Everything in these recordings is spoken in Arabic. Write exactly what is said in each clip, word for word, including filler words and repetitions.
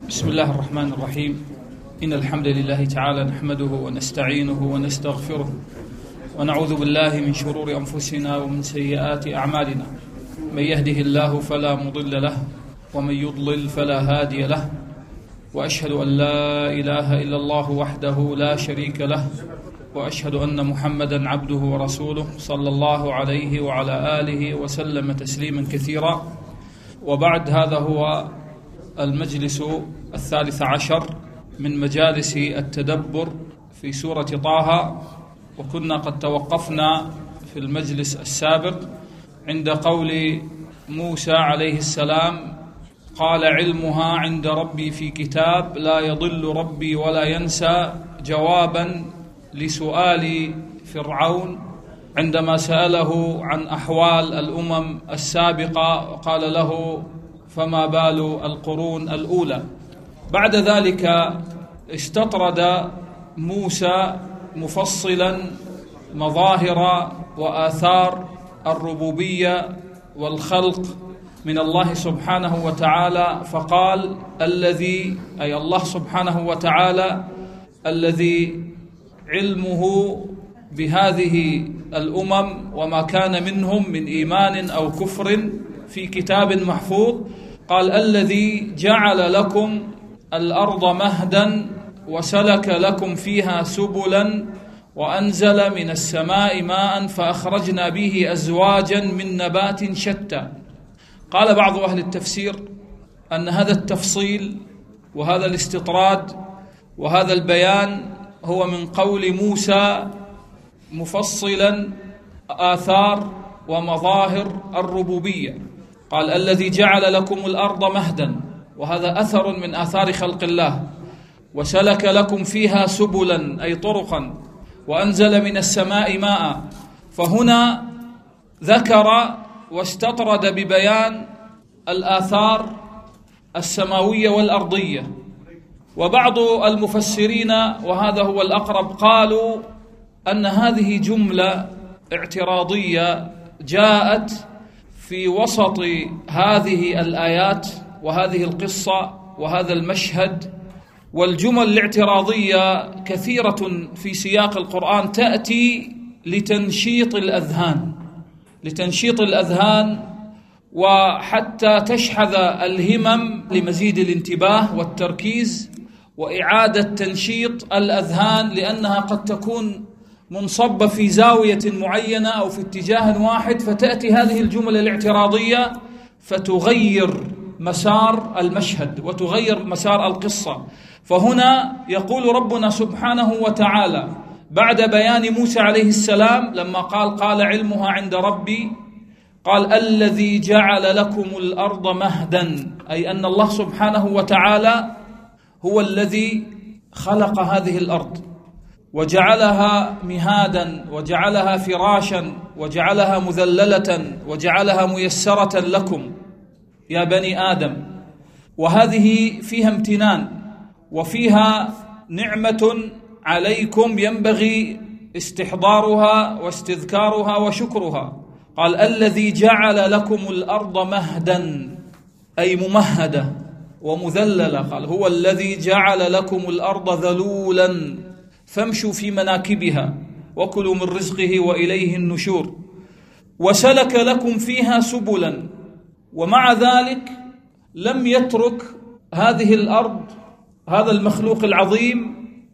بسم الله الرحمن الرحيم. إن الحمد لله تعالى نحمده ونستعينه ونستغفره ونعوذ بالله من شرور أنفسنا ومن سيئات أعمالنا. من يهده الله فلا مضل له ومن يضلل فلا هادي له، وأشهد أن لا إله إلا الله وحده لا شريك له، وأشهد أن محمدا عبده ورسوله صلى الله عليه وعلى آله وسلم تسليما كثيرا. وبعد، هذا هو المجلس الثالث عشر من مجالس التدبر في سورة طه، وكنا قد توقفنا في المجلس السابق عند قول موسى عليه السلام: قال علمها عند ربي في كتاب لا يضل ربي ولا ينسى، جوابا لسؤال فرعون عندما سأله عن أحوال الأمم السابقة وقال له: فما بال القرون الأولى. بعد ذلك استطرد موسى مفصلا مظاهر وآثار الربوبية والخلق من الله سبحانه وتعالى، فقال: الذي أي الله سبحانه وتعالى الذي علمه بهذه الأمم وما كان منهم من إيمان أو كفر في كتاب محفوظ. قال: الذي جعل لكم الأرض مهدا وسلك لكم فيها سبلا وأنزل من السماء ماء فأخرجنا به أزواجا من نبات شتى. قال بعض أهل التفسير أن هذا التفصيل وهذا الاستطراد وهذا البيان هو من قول موسى مفصلا آثار ومظاهر الربوبية. قال: الذي جعل لكم الأرض مهدا، وهذا أثر من آثار خلق الله، وسلك لكم فيها سبلا أي طرقا، وأنزل من السماء ماء. فهنا ذكر واستطرد ببيان الآثار السماوية والأرضية. وبعض المفسرين، وهذا هو الأقرب، قالوا أن هذه جملة اعتراضية جاءت في وسط هذه الآيات وهذه القصة وهذا المشهد. والجمل الاعتراضية كثيرة في سياق القرآن، تأتي لتنشيط الأذهان لتنشيط الأذهان وحتى تشحذ الهمم لمزيد الانتباه والتركيز وإعادة تنشيط الأذهان، لأنها قد تكون منصبة في زاوية معينة أو في اتجاه واحد، فتأتي هذه الجملة الاعتراضية فتغير مسار المشهد وتغير مسار القصة. فهنا يقول ربنا سبحانه وتعالى بعد بيان موسى عليه السلام لما قال: قال علمها عند ربي، قال: الذي جعل لكم الأرض مهدا، أي أن الله سبحانه وتعالى هو الذي خلق هذه الأرض وجعلها مهادا وجعلها فراشا وجعلها مذللة وجعلها ميسرة لكم يا بني آدم. وهذه فيها امتنان وفيها نعمة عليكم ينبغي استحضارها واستذكارها وشكرها. قال: الذي جعل لكم الأرض مهدا أي ممهدة ومذللة. قال: هو الذي جعل لكم الأرض ذلولا فامشوا في مناكبها وكلوا من رزقه وإليه النشور، وسلك لكم فيها سبلا. ومع ذلك لم يترك هذه الأرض، هذا المخلوق العظيم،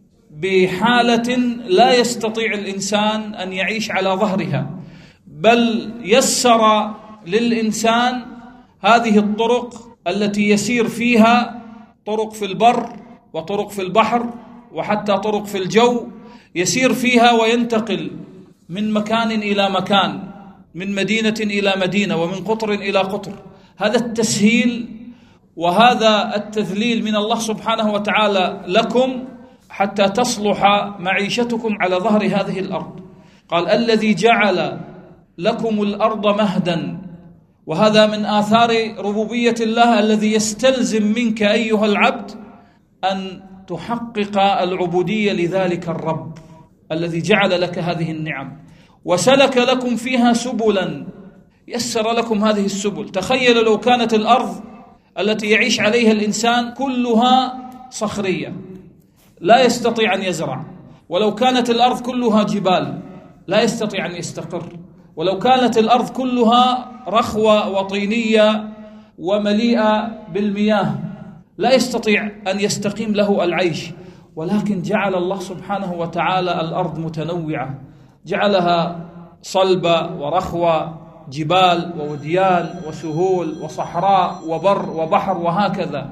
بحالة لا يستطيع الإنسان أن يعيش على ظهرها، بل يسر للإنسان هذه الطرق التي يسير فيها، طرق في البر وطرق في البحر وحتى طرق في الجو، يسير فيها وينتقل من مكان إلى مكان، من مدينة إلى مدينة، ومن قطر إلى قطر. هذا التسهيل وهذا التذليل من الله سبحانه وتعالى لكم حتى تصلح معيشتكم على ظهر هذه الأرض. قال: الذي جعل لكم الأرض مهدا. وهذا من آثار ربوبية الله الذي يستلزم منك أيها العبد أن تحقق العبودية لذلك الرب الذي جعل لك هذه النعم. وسلك لكم فيها سبلا، يسر لكم هذه السبل. تخيل لو كانت الأرض التي يعيش عليها الإنسان كلها صخرية، لا يستطيع أن يزرع. ولو كانت الأرض كلها جبال لا يستطيع أن يستقر. ولو كانت الأرض كلها رخوة وطينية ومليئة بالمياه لا يستطيع أن يستقيم له العيش. ولكن جعل الله سبحانه وتعالى الأرض متنوعة، جعلها صلبة ورخوة، جبال ووديان وسهول وصحراء وبر وبحر وهكذا،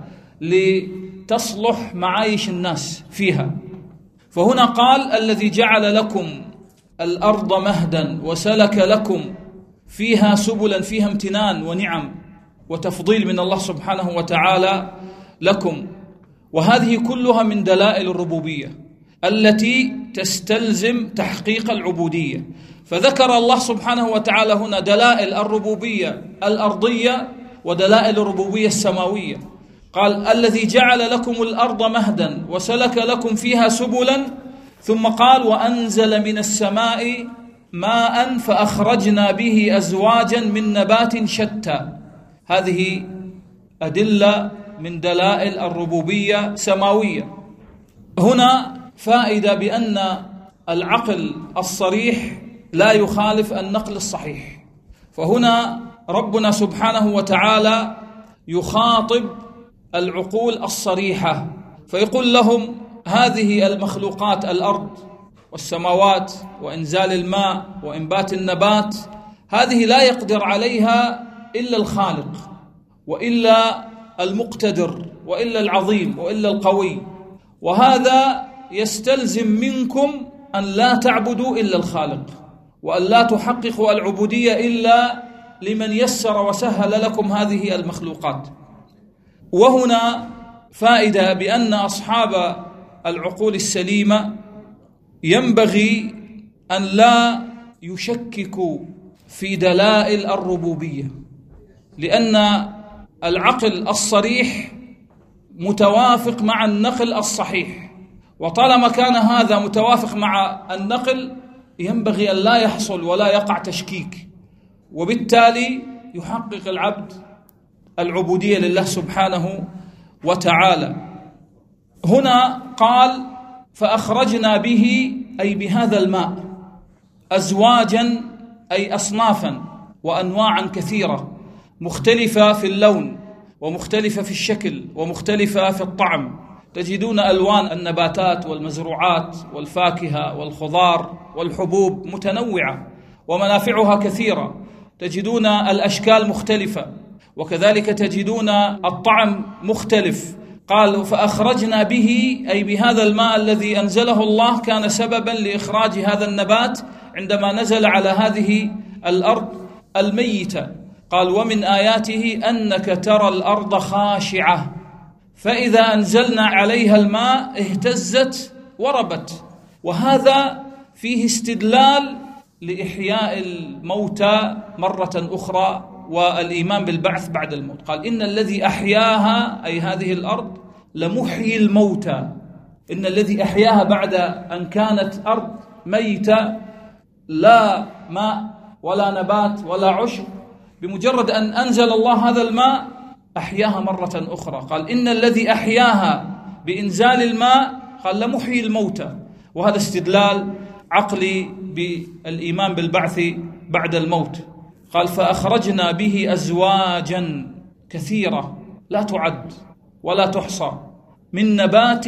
لتصلح معايش الناس فيها. فهنا قال: الذي جعل لكم الأرض مهدا وسلك لكم فيها سبلا، فيها امتنان ونعم وتفضيل من الله سبحانه وتعالى لكم. وهذه كلها من دلائل الربوبية التي تستلزم تحقيق العبودية. فذكر الله سبحانه وتعالى هنا دلائل الربوبية الأرضية ودلائل الربوبية السماوية. قال: الذي جعل لكم الأرض مهدا وسلك لكم فيها سبلا، ثم قال: وأنزل من السماء ماء فأخرجنا به أزواجا من نبات شتى. هذه أدلة من دلائل الربوبية سماوية. هنا فائدة بأن العقل الصريح لا يخالف النقل الصحيح. فهنا ربنا سبحانه وتعالى يخاطب العقول الصريحة فيقول لهم: هذه المخلوقات، الأرض والسماوات وإنزال الماء وإنبات النبات، هذه لا يقدر عليها إلا الخالق، وإلا المقتدر، وإلا العظيم، وإلا القوي. وهذا يستلزم منكم أن لا تعبدوا إلا الخالق، وأن لا تحققوا العبودية إلا لمن يسر وسهل لكم هذه المخلوقات. وهنا فائدة بأن أصحاب العقول السليمة ينبغي أن لا يشككوا في دلائل الربوبية، لأن العقل الصريح متوافق مع النقل الصحيح، وطالما كان هذا متوافق مع النقل ينبغي أن لا يحصل ولا يقع تشكيك، وبالتالي يحقق العبد العبودية لله سبحانه وتعالى. هنا قال: فأخرجنا به، أي بهذا الماء، أزواجا أي أصنافا وأنواعا كثيرة مختلفة في اللون ومختلفة في الشكل ومختلفة في الطعم. تجدون ألوان النباتات والمزروعات والفاكهة والخضار والحبوب متنوعة ومنافعها كثيرة، تجدون الأشكال مختلفة، وكذلك تجدون الطعم مختلف. قال: فأخرجنا به، أي بهذا الماء الذي أنزله الله كان سببا لإخراج هذا النبات عندما نزل على هذه الأرض الميتة. قال: ومن آياته أنك ترى الأرض خاشعة فإذا أنزلنا عليها الماء اهتزت وربت. وهذا فيه استدلال لإحياء الموتى مرة أخرى والإيمان بالبعث بعد الموت. قال: إن الذي أحياها، أي هذه الأرض، لمحيي الموتى. إن الذي أحياها بعد أن كانت أرض ميتة لا ماء ولا نبات ولا عشب، بمجرد أن أنزل الله هذا الماء أحياها مرة أخرى. قال: إن الذي أحياها بإنزال الماء، قال: لمحيي الموتى. وهذا استدلال عقلي بالإيمان بالبعث بعد الموت. قال: فأخرجنا به أزواجا كثيرة لا تعد ولا تحصى من نبات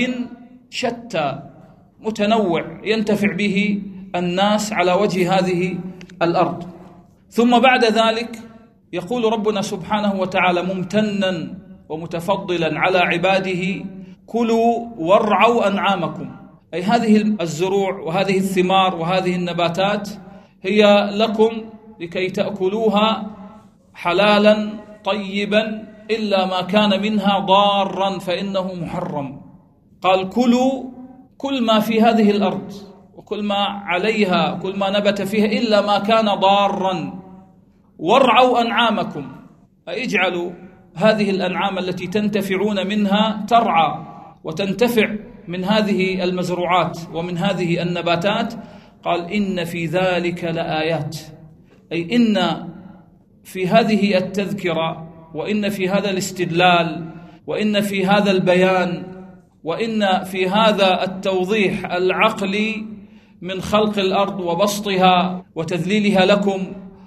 شتى متنوع ينتفع به الناس على وجه هذه الأرض. ثم بعد ذلك يقول ربنا سبحانه وتعالى ممتنا ومتفضلا على عباده: كلوا وارعوا أنعامكم. أي هذه الزروع وهذه الثمار وهذه النباتات هي لكم لكي تأكلوها حلالا طيبا، إلا ما كان منها ضارا فإنه محرم. قال: كلوا كل ما في هذه الأرض وكل ما عليها، كل ما نبت فيها، إلا ما كان ضارا. وارعوا أنعامكم، أي اجعلوا هذه الأنعام التي تنتفعون منها ترعى وتنتفع من هذه المزروعات ومن هذه النباتات. قال: إن في ذلك لآيات، أي إن في هذه التذكرة وإن في هذا الاستدلال، وإن في هذا البيان، وإن في هذا التوضيح العقلي من خلق الأرض وبسطها وتذليلها لكم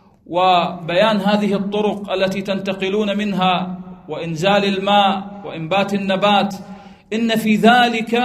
وبيان هذه الطرق التي تنتقلون منها وإنزال الماء وإنبات النبات، إن في ذلك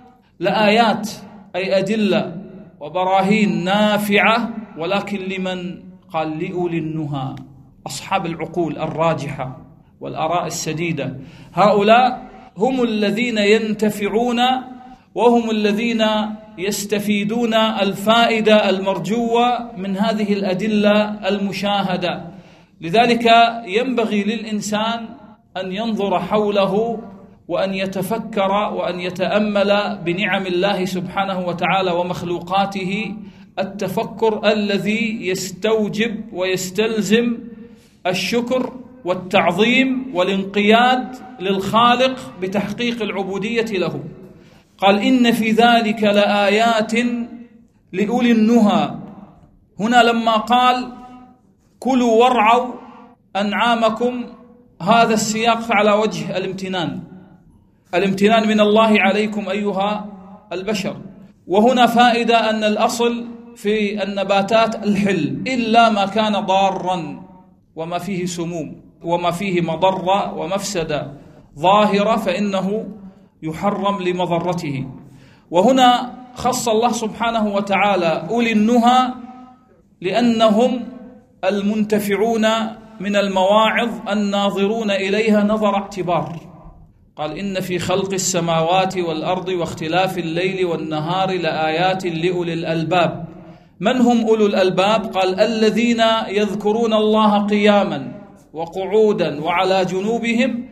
لآيات أي أدلة وبراهين نافعة، ولكن لمن؟ قال لأولي النهى، أصحاب العقول الراجحة والآراء السديدة. هؤلاء هم الذين ينتفعون وهم الذين يستفيدون الفائدة المرجوة من هذه الأدلة المشاهدة. لذلك ينبغي للإنسان أن ينظر حوله وأن يتفكر وأن يتأمل بنعم الله سبحانه وتعالى ومخلوقاته التفكر الذي يستوجب ويستلزم الشكر والتعظيم والانقياد للخالق بتحقيق العبودية له. قال إن في ذلك لآيات لأولي النهى. هنا لما قال كلوا وارعوا أنعامكم، هذا السياق على وجه الامتنان، الامتنان من الله عليكم أيها البشر. وهنا فائدة أن الأصل في النباتات الحل إلا ما كان ضارا وما فيه سموم وما فيه مضرة ومفسدة ظاهرة فإنه يحرم لمضرته. وهنا خص الله سبحانه وتعالى أولي النهى لأنهم المنتفعون من المواعظ الناظرون إليها نظر اعتبار. قال إن في خلق السماوات والأرض واختلاف الليل والنهار لآيات لأولي الألباب. من هم أولو الألباب؟ قال الذين يذكرون الله قياما وقعودا وعلى جنوبهم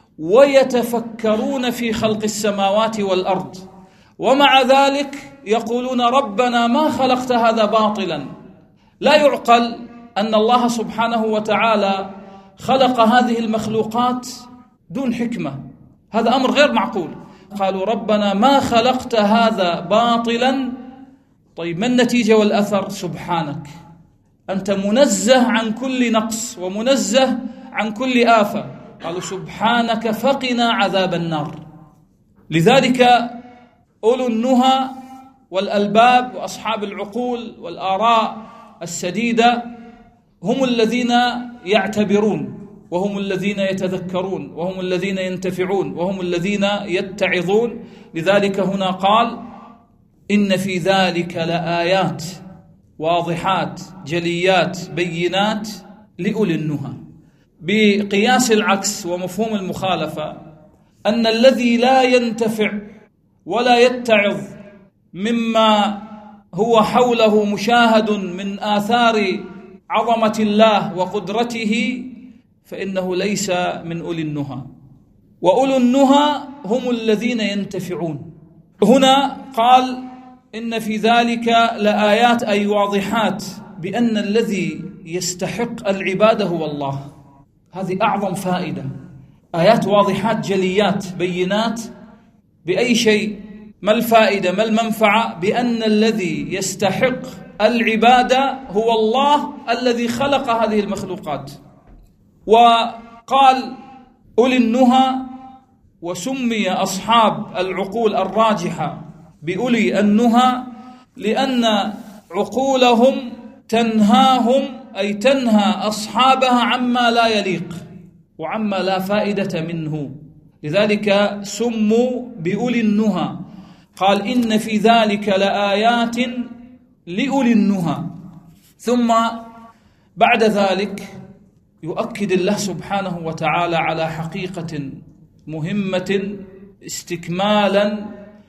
ويتفكرون في خلق السماوات والأرض، ومع ذلك يقولون ربنا ما خلقت هذا باطلا. لا يعقل أن الله سبحانه وتعالى خلق هذه المخلوقات دون حكمة، هذا أمر غير معقول. قالوا ربنا ما خلقت هذا باطلا. طيب ما النتيجة والأثر؟ سبحانك، أنت منزه عن كل نقص ومنزه عن كل آفة. قالوا سبحانك فقنا عذاب النار. لذلك أولو النهى والألباب وأصحاب العقول والآراء السديدة هم الذين يعتبرون، وهم الذين يتذكرون، وهم الذين ينتفعون، وهم الذين يتعظون. لذلك هنا قال إن في ذلك لآيات واضحات جليات بينات لأولي النهى. بقياس العكس ومفهوم المخالفة أن الذي لا ينتفع ولا يتعظ مما هو حوله مشاهد من آثار عظمة الله وقدرته فإنه ليس من أولي النهى. وأولو النهى هم الذين ينتفعون. هنا قال إن في ذلك لآيات أي واضحات بأن الذي يستحق العبادة هو الله. هذه أعظم فائدة، آيات واضحات جليات بينات بأي شيء. ما الفائدة؟ ما المنفعة؟ بأن الذي يستحق العبادة هو الله الذي خلق هذه المخلوقات. وقال أولي النهى وسمي أصحاب العقول الراجحة بأولي النهى لأن عقولهم تنهاهم أي تنهى أصحابها عما لا يليق وعما لا فائدة منه، لذلك سموا بأولي النهى. قال إن في ذلك لآيات لأولي النهى. ثم بعد ذلك يؤكد الله سبحانه وتعالى على حقيقة مهمة استكمالا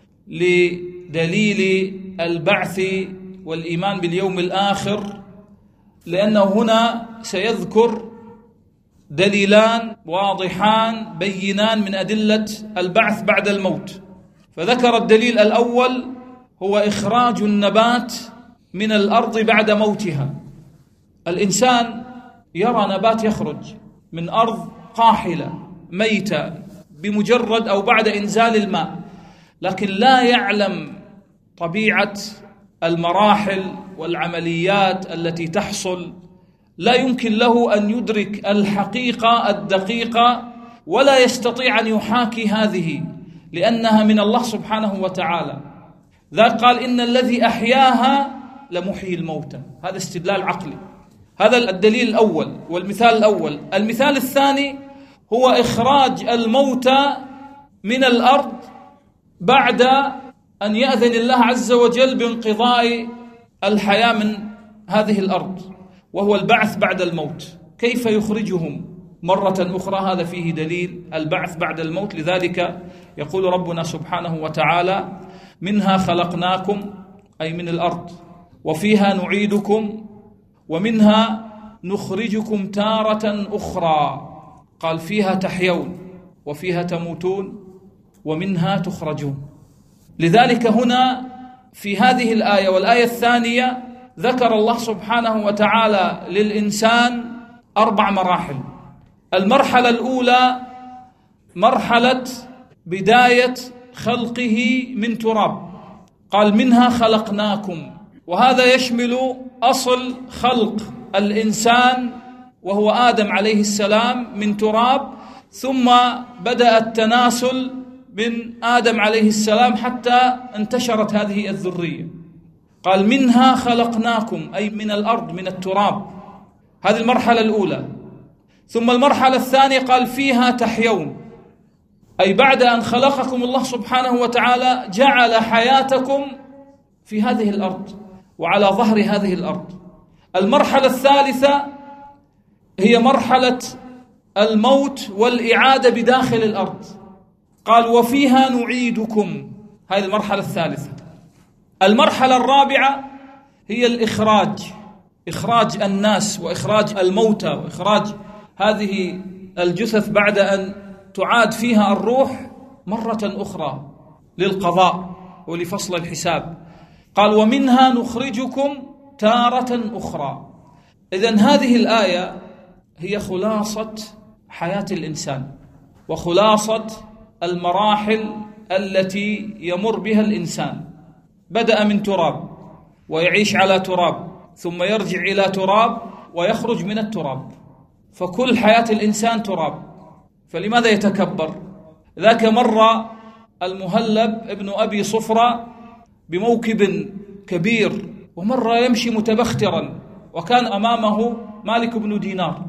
لدليل البعث والإيمان باليوم الآخر، لأنه هنا سيذكر دليلان واضحان بينان من أدلة البعث بعد الموت. فذكر الدليل الأول هو إخراج النبات من الأرض بعد موتها. الإنسان يرى نبات يخرج من أرض قاحلة ميتة بمجرد أو بعد إنزال الماء، لكن لا يعلم طبيعة المراحل والعمليات التي تحصل لا يمكن له أن يدرك الحقيقة الدقيقة ولا يستطيع أن يحاكي هذه، لأنها من الله سبحانه وتعالى. ذاك قال إن الذي أحياها لمحيي الموتى. هذا استدلال عقلي، هذا الدليل الأول والمثال الأول. المثال الثاني هو إخراج الموتى من الأرض بعد أن يأذن الله عز وجل بانقضاء الحياة من هذه الأرض، وهو البعث بعد الموت. كيف يخرجهم مرة أخرى؟ هذا فيه دليل البعث بعد الموت. لذلك يقول ربنا سبحانه وتعالى: منها خلقناكم، أي من الأرض، وفيها نعيدكم، ومنها نخرجكم تارة أخرى. قال: فيها تحيون، وفيها تموتون، ومنها تخرجون. لذلك هنا في هذه الآية والآية الثانية ذكر الله سبحانه وتعالى للإنسان أربع مراحل. المرحلة الأولى مرحلة بداية خلقه من تراب، قال: منها خلقناكم، وهذا يشمل أصل خلق الإنسان وهو آدم عليه السلام من تراب، ثم بدأ التناسل من آدم عليه السلام حتى انتشرت هذه الذرية. قال: منها خلقناكم، أي من الأرض، من التراب. هذه المرحلة الأولى. ثم المرحلة الثانية قال: فيها تحيون، أي بعد أن خلقكم الله سبحانه وتعالى جعل حياتكم في هذه الأرض وعلى ظهر هذه الأرض. المرحلة الثالثة هي مرحلة الموت والإعادة بداخل الأرض. قال: وفيها نعيدكم، هذه المرحلة الثالثة. المرحلة الرابعة هي الإخراج، إخراج الناس وإخراج الموتى وإخراج هذه الجثث بعد أن تعاد فيها الروح مرة أخرى للقضاء ولفصل الحساب. قال: ومنها نخرجكم تارة أخرى. إذن هذه الآية هي خلاصة حياة الإنسان وخلاصة المراحل التي يمر بها الإنسان. بدأ من تراب ويعيش على تراب، ثم يرجع إلى تراب ويخرج من التراب. فكل حياة الإنسان تراب، فلماذا يتكبر؟ ذاك مر المهلب ابن أبي صفرة بموكب كبير، ومر يمشي متبخترا، وكان أمامه مالك بن دينار،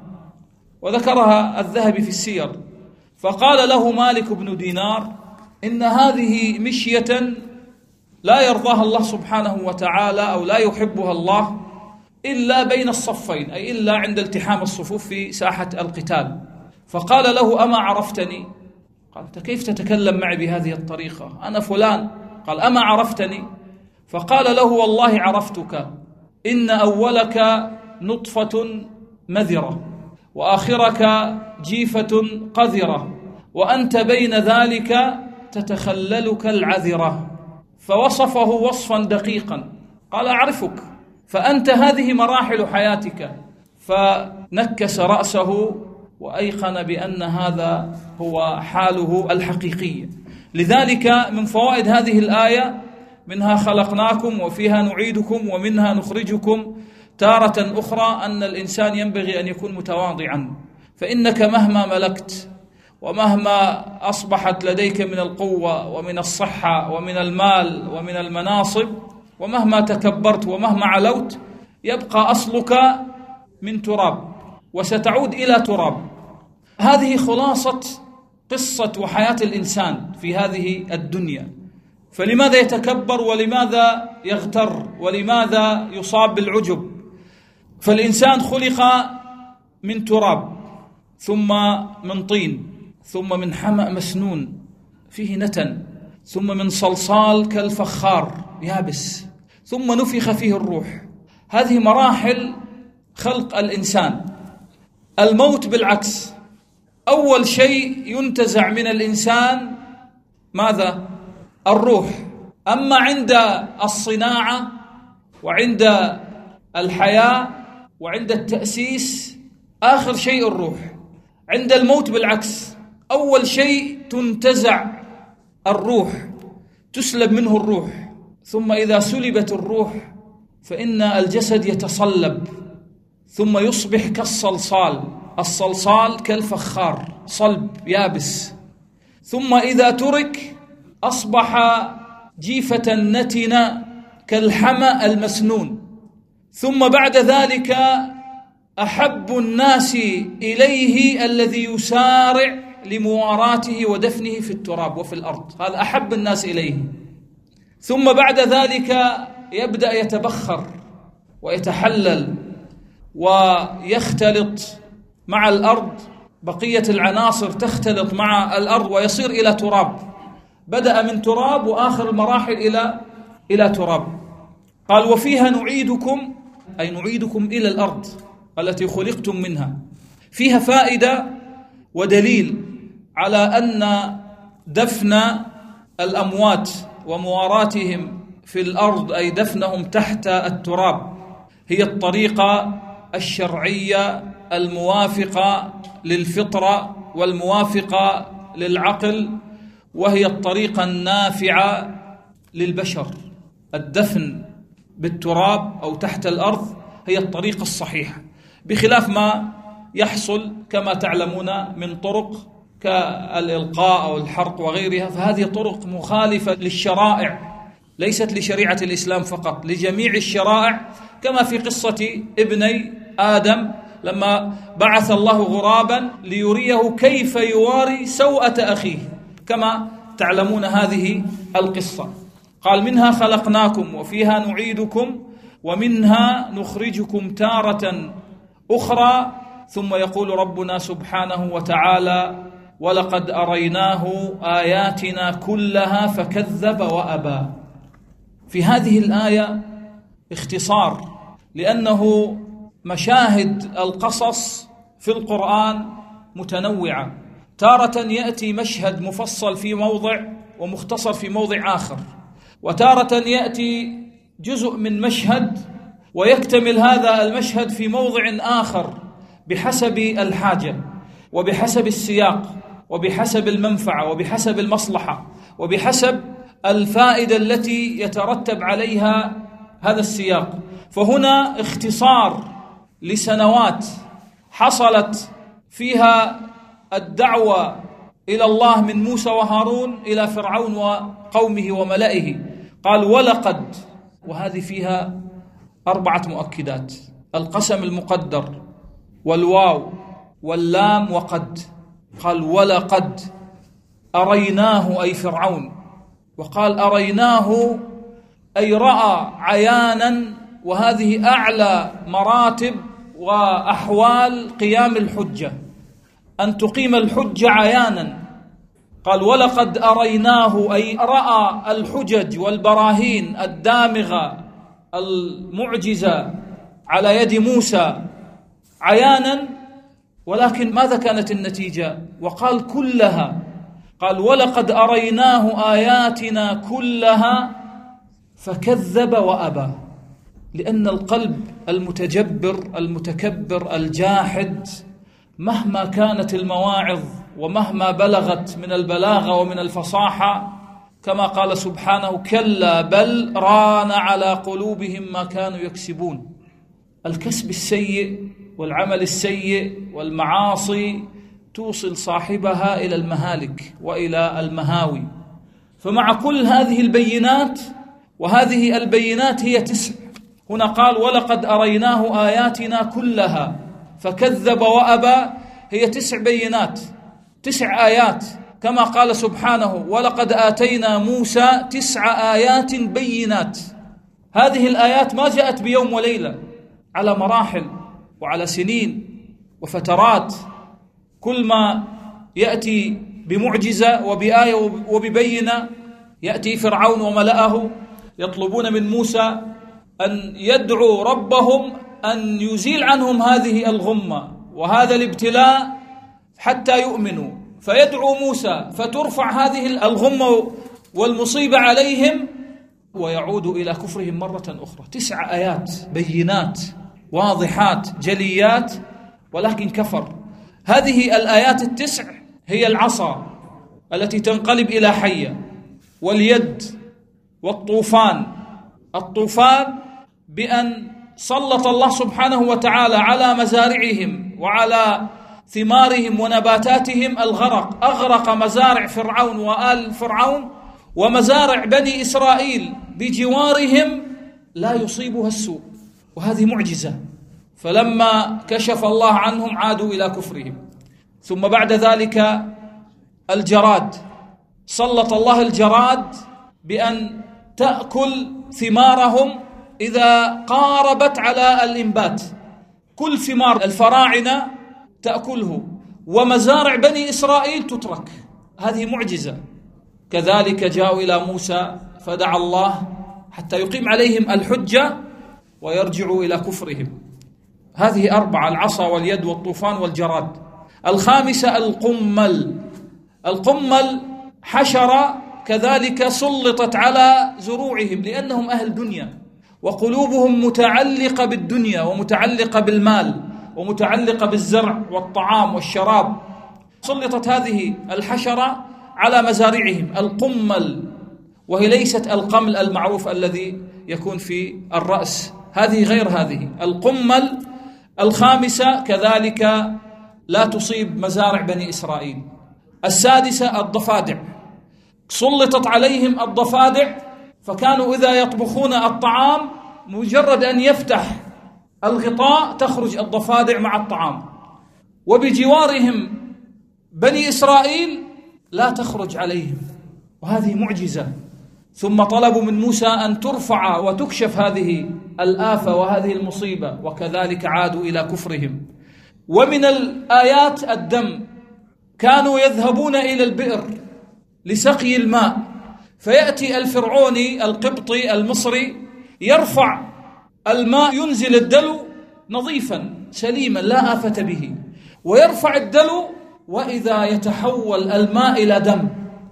وذكرها الذهبي في السير. فقال له مالك بن دينار: إن هذه مشية لا يرضاها الله سبحانه وتعالى، أو لا يحبها الله إلا بين الصفين، أي إلا عند التحام الصفوف في ساحة القتال. فقال له: أما عرفتني؟ قال: أنت كيف تتكلم معي بهذه الطريقة؟ أنا فلان. قال: أما عرفتني؟ فقال له: والله عرفتك، إن أولك نطفة مذرة، وآخرك جيفة قذرة، وأنت بين ذلك تتخللك العذرة. فوصفه وصفا دقيقا. قال: أعرفك، فأنت هذه مراحل حياتك. فنكس رأسه وأيقن بأن هذا هو حاله الحقيقية. لذلك من فوائد هذه الآية: منها خلقناكم، وفيها نعيدكم، ومنها نخرجكم تارة أخرى، أن الإنسان ينبغي أن يكون متواضعا. فإنك مهما ملكت، ومهما أصبحت لديك من القوة ومن الصحة ومن المال ومن المناصب، ومهما تكبرت ومهما علوت، يبقى أصلك من تراب وستعود إلى تراب. هذه خلاصة قصة وحياة الإنسان في هذه الدنيا. فلماذا يتكبر؟ ولماذا يغتر؟ ولماذا يصاب بالعجب؟ فالإنسان خلق من تراب، ثم من طين، ثم من حمأ مسنون فيه نتن، ثم من صلصال كالفخار يابس، ثم نفخ فيه الروح. هذه مراحل خلق الإنسان. الموت بالعكس، أول شيء ينتزع من الإنسان ماذا؟ الروح. أما عند الصناعة وعند الحياة وعند التأسيس آخر شيء الروح. عند الموت بالعكس، أول شيء تنتزع الروح، تسلب منه الروح، ثم إذا سلبت الروح فإن الجسد يتصلب ثم يصبح كالصلصال، الصلصال كالفخار، صلب يابس. ثم إذا ترك أصبح جيفة نتنة كالحمى المسنون. ثم بعد ذلك أحب الناس إليه الذي يسارع لمواراته ودفنه في التراب وفي الأرض، هذا أحب الناس إليه. ثم بعد ذلك يبدأ يتبخر ويتحلل ويختلط مع الأرض، بقية العناصر تختلط مع الأرض ويصير إلى تراب، بدأ من تراب وآخر المراحل إلى إلى تراب. قال وفيها نعيدكم، أي نعيدكم إلى الأرض التي خلقتم منها. فيها فائدة ودليل على أن دفن الأموات ومواراتهم في الأرض، أي دفنهم تحت التراب، هي الطريقة الشرعية الموافقة للفطرة والموافقة للعقل، وهي الطريقة النافعة للبشر. الدفن بالتراب أو تحت الأرض هي الطريقة الصحيحة، بخلاف ما يحصل كما تعلمون من طرق كالإلقاء أو الحرق وغيرها، فهذه طرق مخالفة للشرائع، ليست لشريعة الإسلام فقط، لجميع الشرائع، كما في قصة ابني آدم لما بعث الله غرابا ليريه كيف يواري سوءة أخيه، كما تعلمون هذه القصة. قال منها خلقناكم وفيها نعيدكم ومنها نخرجكم تارة أخرى. ثم يقول ربنا سبحانه وتعالى ولقد أريناه آياتنا كلها فكذب وأبى. في هذه الآية اختصار، لأنه مشاهد القصص في القرآن متنوعة، تارة يأتي مشهد مفصل في موضع ومختصر في موضع آخر، وتارة يأتي جزء من مشهد ويكتمل هذا المشهد في موضع آخر بحسب الحاجة وبحسب السياق وبحسب المنفعة وبحسب المصلحة وبحسب الفائدة التي يترتب عليها هذا السياق. فهنا اختصار لسنوات حصلت فيها الدعوة إلى الله من موسى وهارون إلى فرعون وقومه وملئه. قال ولقد، وهذه فيها أربعة مؤكدات: القسم المقدر والواو واللام وقد. قال ولقد أريناه أي فرعون، وقال أريناه أي رأى عيانا، وهذه أعلى مراتب وأحوال قيام الحجة، أن تقيم الحجة عيانا. قال ولقد أريناه أي رأى الحجج والبراهين الدامغة المعجزة على يد موسى عيانا، ولكن ماذا كانت النتيجة؟ وقال كلها، قال ولقد أريناه آياتنا كلها فكذب وأبى، لأن القلب المتجبر المتكبر الجاحد مهما كانت المواعظ ومهما بلغت من البلاغة ومن الفصاحة، كما قال سبحانه كلا بل ران على قلوبهم ما كانوا يكسبون. الكسب السيء والعمل السيء والمعاصي توصل صاحبها إلى المهالك وإلى المهاوي. فمع كل هذه البينات، وهذه البينات هي تسع، هنا قال ولقد أريناه آياتنا كلها فكذب وأبى، هي تسع بينات، تسع آيات، كما قال سبحانه ولقد آتينا موسى تسع آيات بينات. هذه الآيات ما جاءت بيوم وليلة، على مراحل وعلى سنين وفترات. كل ما يأتي بمعجزة وبآية وببينة، يأتي فرعون وملأه يطلبون من موسى أن يدعوا ربهم أن يزيل عنهم هذه الغمة وهذا الابتلاء حتى يؤمنوا، فيدعو موسى فترفع هذه الغمة والمصيبة عليهم ويعودوا إلى كفرهم مرة أخرى. تسع آيات بينات واضحات جليات، ولكن كفر. هذه الآيات التسع هي العصا التي تنقلب إلى حية، واليد، والطوفان. الطوفان بأن سلط الله سبحانه وتعالى على مزارعهم وعلى ثمارهم ونباتاتهم الغرق، أغرق مزارع فرعون وآل فرعون، ومزارع بني إسرائيل بجوارهم لا يصيبها السوء، وهذه معجزة. فلما كشف الله عنهم عادوا إلى كفرهم. ثم بعد ذلك الجراد، سلط الله الجراد بأن تأكل ثمارهم إذا قاربت على الإنبات، كل ثمار الفراعنة تأكله، ومزارع بني إسرائيل تترك. هذه معجزة. كذلك جاءوا إلى موسى فدعا الله حتى يقيم عليهم الحجة ويرجعوا إلى كفرهم. هذه أربعة: العصا واليد والطوفان والجراد. الخامسة القمل. القمل حشرة كذلك سلطت على زروعهم لأنهم أهل دنيا، وقلوبهم متعلقة بالدنيا ومتعلقة بالمال ومتعلقة بالزرع والطعام والشراب. سلطت هذه الحشرة على مزارعهم، القمل، وهي ليست القمل المعروف الذي يكون في الرأس، هذه غير هذه القمل. الخامسة كذلك لا تصيب مزارع بني إسرائيل. السادسة الضفادع، سلطت عليهم الضفادع، فكانوا إذا يطبخون الطعام مجرد أن يفتح الغطاء تخرج الضفادع مع الطعام، وبجوارهم بني إسرائيل لا تخرج عليهم، وهذه معجزة. ثم طلبوا من موسى أن ترفع وتكشف هذه الآفة وهذه المصيبة، وكذلك عادوا إلى كفرهم. ومن الآيات الدم، كانوا يذهبون إلى البئر لسقي الماء، فيأتي الفرعوني القبطي المصري يرفع الماء، ينزل الدلو نظيفا سليما لا آفة به، ويرفع الدلو وإذا يتحول الماء إلى دم،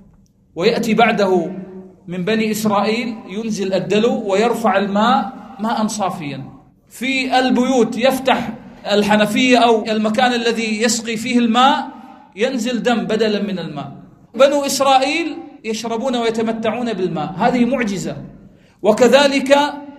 ويأتي بعده من بني إسرائيل ينزل الدلو ويرفع الماء ماء صافيا. في البيوت يفتح الحنفية أو المكان الذي يسقي فيه الماء ينزل دم بدلا من الماء. بنو إسرائيل يشربون ويتمتعون بالماء، هذه معجزة. وكذلك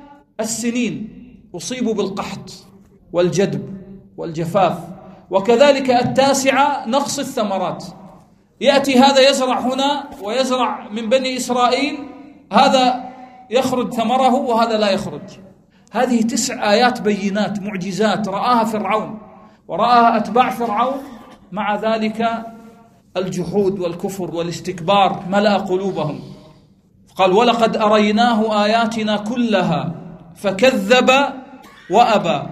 السنين أصيبوا بالقحط والجدب والجفاف. وكذلك التاسعة نقص الثمرات، يأتي هذا يزرع هنا ويزرع من بني إسرائيل، هذا يخرج ثمره وهذا لا يخرج. هذه تسع آيات بينات معجزات رآها فرعون ورآها أتباع فرعون، مع ذلك الجحود والكفر والاستكبار ملأ قلوبهم. قال: ولقد أريناه آياتنا كلها فكذب وأبى.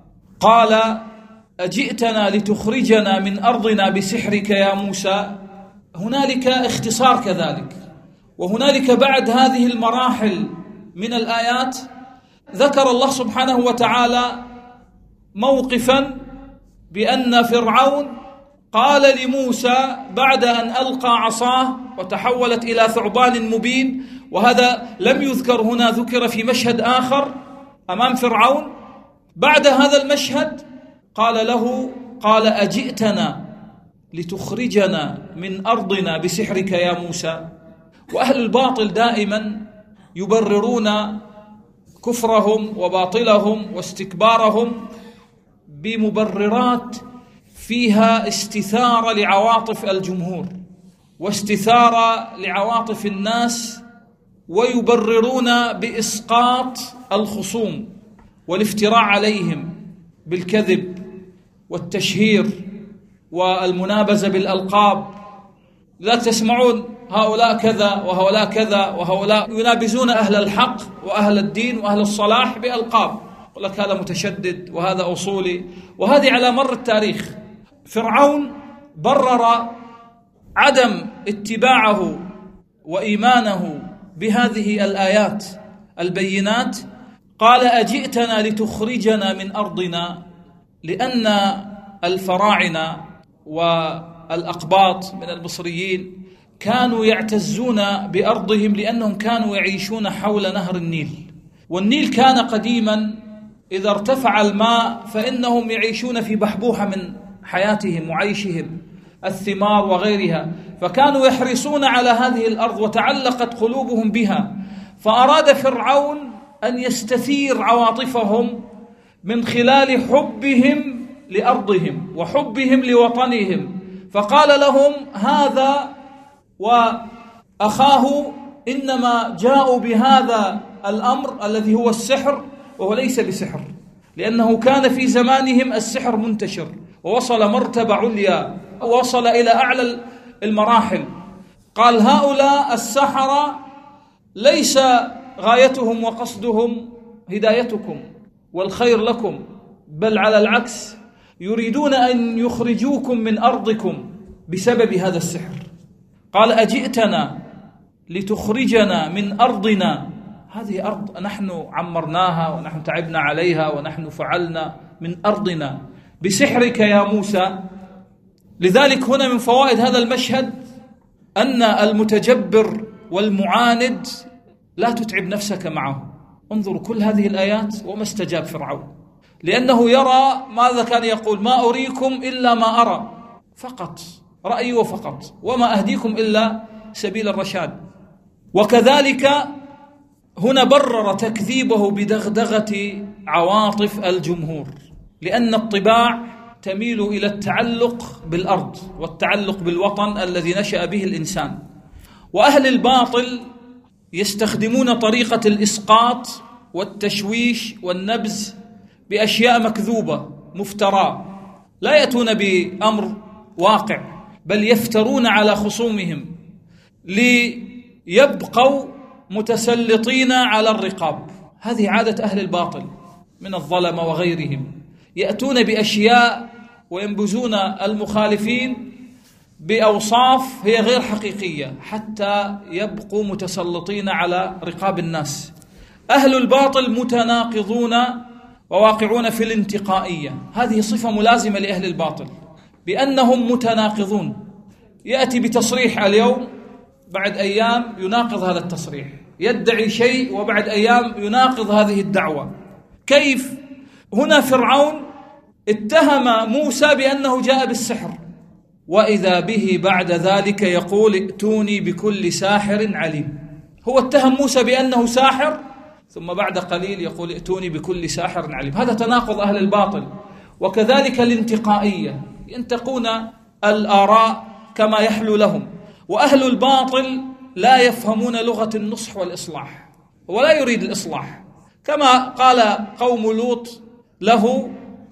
قال: أجئتنا لتخرجنا من أرضنا بسحرك يا موسى. هنالك اختصار كذلك. وهنالك بعد هذه المراحل من الآيات ذكر الله سبحانه وتعالى موقفا بأن فرعون قال لموسى بعد أن ألقى عصاه وتحولت إلى ثعبان مبين، وهذا لم يذكر هنا، ذكر في مشهد آخر أمام فرعون. بعد هذا المشهد قال له: قال أجئتنا لتخرجنا من أرضنا بسحرك يا موسى. وأهل الباطل دائما يبررون كفرهم وباطلهم واستكبارهم بمبررات فيها استثارة لعواطف الجمهور واستثارة لعواطف الناس، ويبررون بإسقاط الخصوم والافتراء عليهم بالكذب والتشهير والمنابزة بالألقاب. لا تسمعون هؤلاء كذا وهؤلاء كذا، وهؤلاء ينابزون أهل الحق وأهل الدين وأهل الصلاح بألقاب، يقول لك هذا متشدد وهذا أصولي. وهذه على مر التاريخ. فرعون برر عدم اتباعه وإيمانه بهذه الآيات البينات، قال: أجئتنا لتخرجنا من أرضنا، لأن الفراعنة والأقباط من المصريين كانوا يعتزون بأرضهم لأنهم كانوا يعيشون حول نهر النيل، والنيل كان قديما إذا ارتفع الماء فإنهم يعيشون في بحبوحة من حياتهم وعيشهم، الثمار وغيرها، فكانوا يحرصون على هذه الأرض وتعلقت قلوبهم بها. فأراد فرعون أن يستثير عواطفهم من خلال حبهم لأرضهم وحبهم لوطنهم، فقال لهم هذا وأخاه إنما جاءوا بهذا الأمر الذي هو السحر، وهو ليس بسحر، لأنه كان في زمانهم السحر منتشر ووصل مرتبة عليا ووصل إلى أعلى المراحل. قال هؤلاء السحرة ليس غايتهم وقصدهم هدايتكم والخير لكم، بل على العكس يريدون أن يخرجوكم من أرضكم بسبب هذا السحر. قال أجئتنا لتخرجنا من أرضنا، هذه أرض نحن عمرناها ونحن تعبنا عليها ونحن فعلنا، من أرضنا بسحرك يا موسى. لذلك هنا من فوائد هذا المشهد أن المتجبر والمعاند لا تتعب نفسك معه. انظروا كل هذه الآيات وما استجاب فرعون، لأنه يرى ماذا كان يقول؟ ما أريكم إلا ما أرى، فقط رأيي وفقط، وما أهديكم إلا سبيل الرشاد. وكذلك هنا برر تكذيبه بدغدغة عواطف الجمهور، لأن الطباع تميل إلى التعلق بالأرض والتعلق بالوطن الذي نشأ به الإنسان. وأهل الباطل يستخدمون طريقة الإسقاط والتشويش والنبذ بأشياء مكذوبة مفتراء، لا يأتون بأمر واقع، بل يفترون على خصومهم ليبقوا متسلطين على الرقاب. هذه عادة أهل الباطل من الظلمة وغيرهم، يأتون بأشياء وينبذون المخالفين بأوصاف هي غير حقيقية حتى يبقوا متسلطين على رقاب الناس. أهل الباطل متناقضون وواقعون في الانتقائية، هذه صفة ملازمة لأهل الباطل بأنهم متناقضون، يأتي بتصريح اليوم بعد أيام يناقض هذا التصريح، يدعي شيء وبعد أيام يناقض هذه الدعوة. كيف؟ هنا فرعون اتهم موسى بأنه جاء بالسحر، وإذا به بعد ذلك يقول ائتوني بكل ساحر عليم. هو اتهم موسى بأنه ساحر، ثم بعد قليل يقول ائتوني بكل ساحر عليم. هذا تناقض أهل الباطل. وكذلك الانتقائية، ينتقون الآراء كما يحلو لهم. وأهل الباطل لا يفهمون لغة النصح والإصلاح، ولا يريد الإصلاح، كما قال قوم لوط له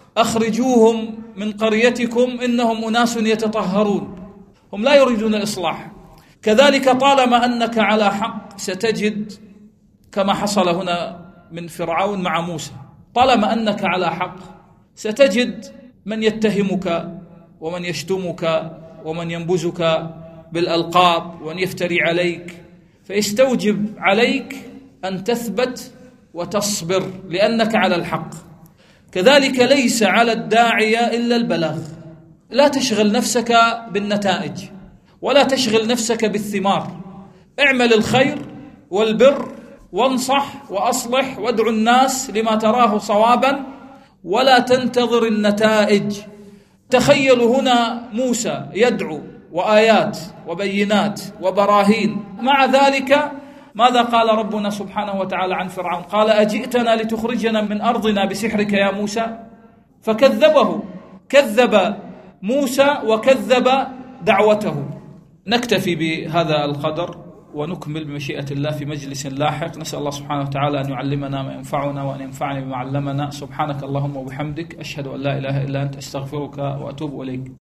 أخرجوهم من قريتكم إنهم أناس يتطهرون. هم لا يريدون الإصلاح. كذلك طالما أنك على حق ستجد كما حصل هنا من فرعون مع موسى، طالما أنك على حق ستجد من يتهمك ومن يشتمك ومن ينبذك بالألقاب ومن يفتري عليك، فيستوجب عليك أن تثبت وتصبر لأنك على الحق. كذلك ليس على الداعية إلا البلاغ، لا تشغل نفسك بالنتائج ولا تشغل نفسك بالثمار. اعمل الخير والبر وانصح وأصلح وادعو الناس لما تراه صوابا ولا تنتظر النتائج. تخيلوا هنا موسى يدعو وآيات وبينات وبراهين، مع ذلك ماذا قال ربنا سبحانه وتعالى عن فرعون؟ قال أجئتنا لتخرجنا من أرضنا بسحرك يا موسى؟ فكذبه، كذب موسى وكذب دعوته. نكتفي بهذا القدر ونكمل بمشيئة الله في مجلس لاحق. نسأل الله سبحانه وتعالى أن يعلمنا ما ينفعنا وأن ينفعني بما علمنا. سبحانك اللهم وبحمدك، أشهد أن لا إله إلا أنت، أستغفرك وأتوب إليك.